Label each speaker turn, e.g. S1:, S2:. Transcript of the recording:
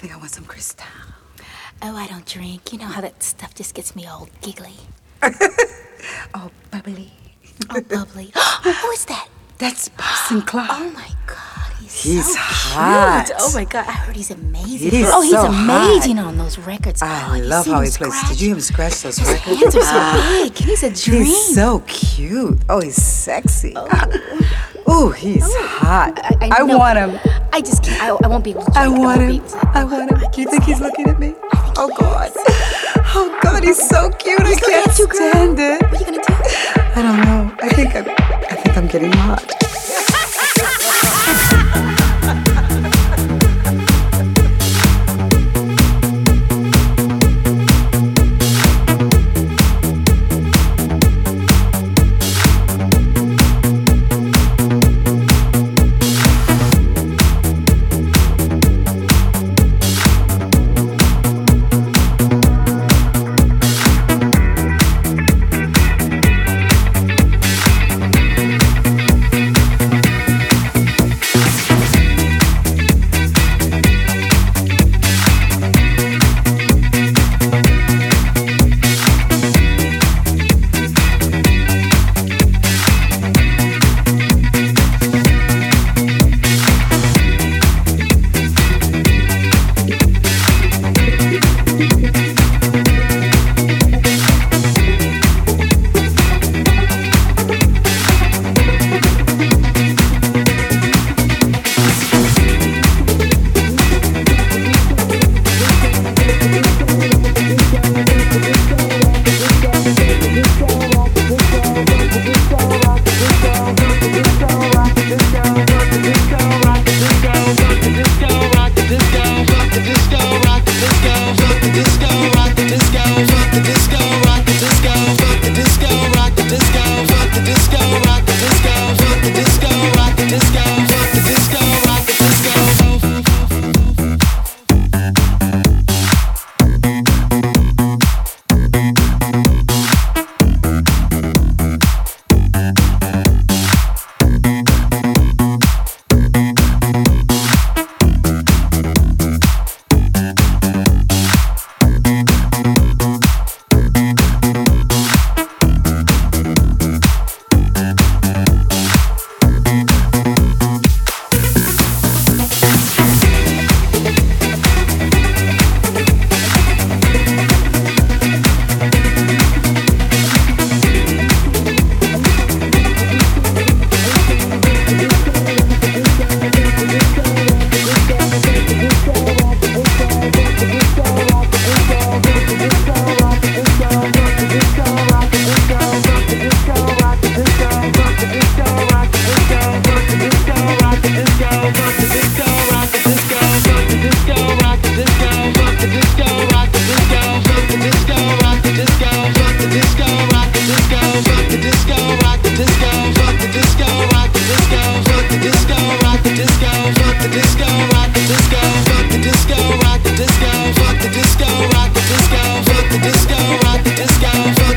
S1: think I want some Cristal.
S2: Oh, I don't drink. You know how that stuff just gets me all giggly.
S1: Oh, bubbly.
S2: Oh, bubbly. Who is that?
S1: That's Parson Clark.
S2: Oh, my God.
S1: He's
S2: so
S1: hot.
S2: cute. Oh, my God. I heard he's amazing.
S1: He's
S2: he's
S1: so
S2: amazing
S1: hot.
S2: on those records.
S1: I
S2: you
S1: love
S2: see
S1: how
S2: him
S1: he plays.
S2: scratch?
S1: Did you hear him scratch those
S2: His
S1: records?
S2: hands are so big. He's a dream.
S1: He's so cute. Oh, he's sexy. Oh, he's hot. I
S2: know.
S1: want him.
S2: I just can't. I won't be able to drink.
S1: I want him.
S2: Be,
S1: I want him. Do you think he's looking at me? Oh, God. Oh, God, he's so cute. I can't stand it.
S2: What are you going to do?
S1: I don't know. I think I'm getting hot.
S3: Disco, rock the disco,